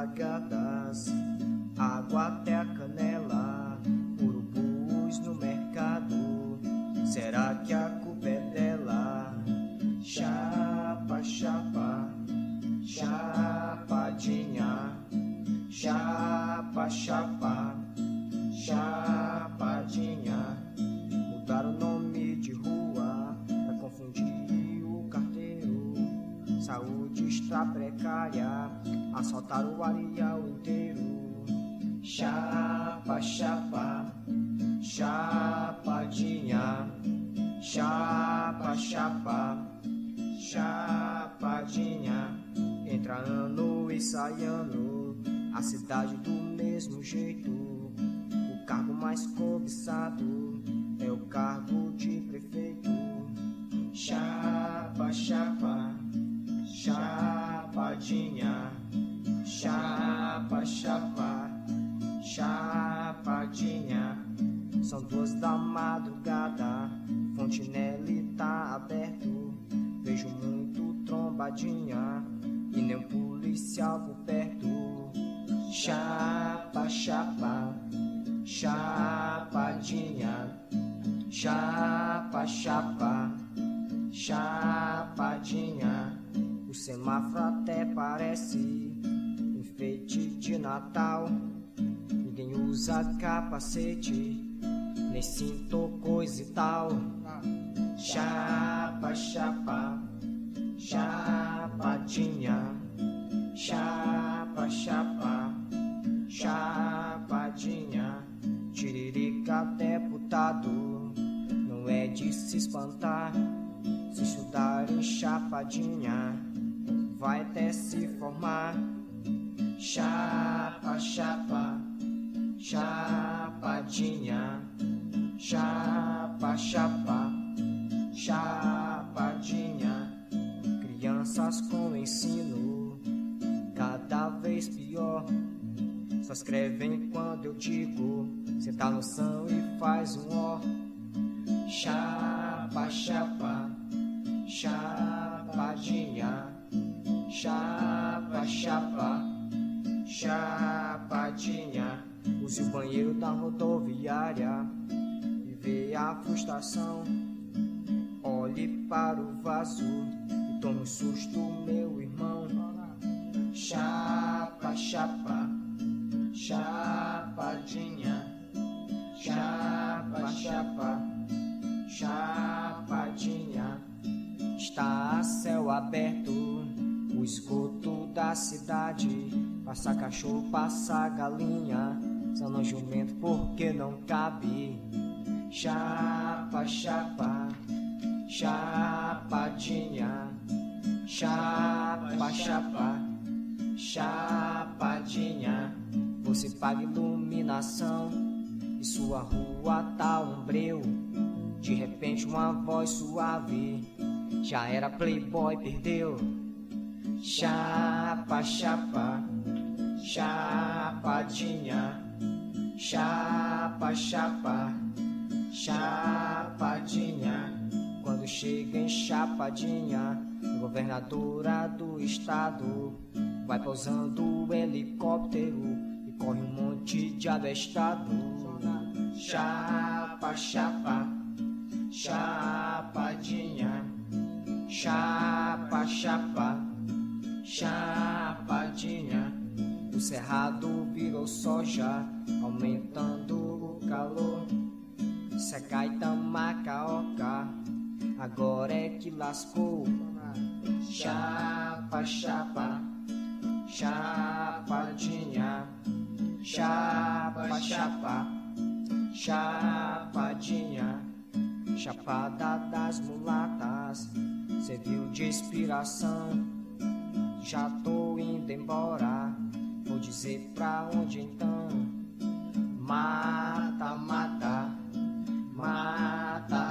alagadas, água até a canela, urubus no mercado, será que a culpa é dela? Chapa, chapa, chapadinha, chapa, chapa, chapadinha. Mudaram o nome de rua pra confundir o carteiro. Saúde está precária, assaltaram o areal inteiro. Chapa, chapa, chapadinha, chapa, chapa, chapadinha. Entra ano e sai ano, a cidade do mesmo jeito. O cargo mais cobiçado é o cargo de prefeito. Chapa, chapa, chapadinha, chapa, chapa, chapadinha. São 2 da madrugada, Fontenelle tá aberto. Vejo muito trombadinha e nem um policial por perto. Chapa, chapa, chapadinha, chapa, chapa, chapadinha. O semáforo até parece enfeite de Natal. Ninguém usa capacete, nem cinto, coisa e tal. Chapa, chapa, chapadinha, chapa, chapa, chapadinha. Tiririca deputado, não é de se espantar. Se estudar em chapadinha, vai até se formar. Chapa, chapa, chapadinha, chapa, chapa, chapadinha. Crianças com ensino cada vez pior, só escrevem quando eu digo senta no chão e faz um ó. Chapa, chapa, chapadinha, chapa, chapa, chapadinha. Use o banheiro da rodoviária e vê a frustração. Olhe para o vaso e tome um susto, meu irmão. Chapa, chapa, chapadinha, chapa, chapa, chapadinha. Está a céu aberto o esgoto da cidade. Passa cachorro, passa galinha, só não jumento porque não cabe. Chapa, chapa, chapadinha, chapa, chapa, chapadinha. Você paga iluminação e sua rua tá um breu. De repente uma voz suave, já era playboy, perdeu. Chapa, chapa, chapadinha, chapa, chapa, chapadinha. Quando chega em Chapadinha, a governadora do estado vai pousando o helicóptero e corre um monte de abestado. Chapa, chapa, chapadinha, chapa, chapa, chapadinha. O cerrado virou soja, aumentando o calor. Secaitamacaoca, agora é que lascou. Chapa, chapa, chapadinha, chapa, chapa, chapadinha. Chapada das mulatas, serviu de inspiração. Já tô indo embora, vou dizer pra onde então. Mata, mata, mata